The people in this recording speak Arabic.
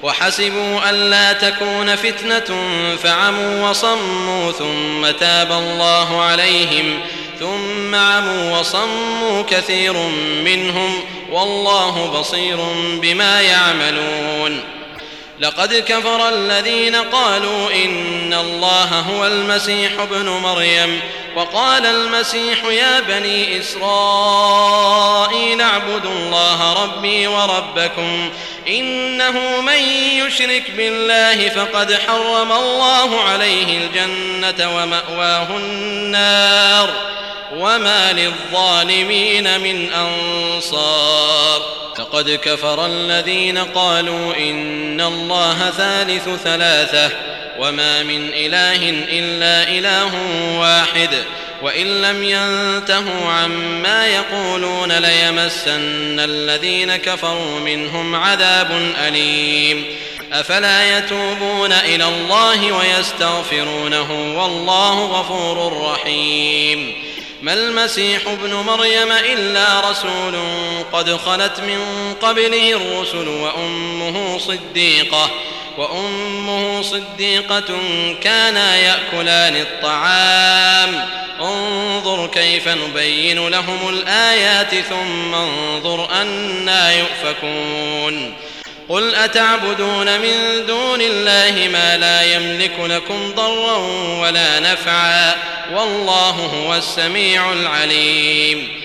وحسبوا ألا تكون فتنة فعموا وصموا ثم تاب الله عليهم ثم عموا وصموا كثير منهم والله بصير بما يعملون. لقد كفر الذين قالوا إن الله هو المسيح ابن مريم وقال المسيح يا بني إسرائيل اعبدوا الله ربي وربكم إنه من يشرك بالله فقد حرم الله عليه الجنة ومأواه النار وما للظالمين من أنصار. لقد كفر الذين قالوا إن الله ثالث ثلاثة وما من إله إلا إله واحد وإن لم ينتهوا عما يقولون ليمسن الذين كفروا منهم عذاب أليم. أفلا يتوبون إلى الله ويستغفرونه والله غفور رحيم. ما المسيح ابن مريم إلا رسول قد خلت من قبله الرسل وأمه صديقة كانا يأكلان الطعام انظر كيف نبين لهم الآيات ثم انظر أنى يؤفكون. قل أتعبدون من دون الله ما لا يملك لكم ضرا ولا نفعا والله هو السميع العليم.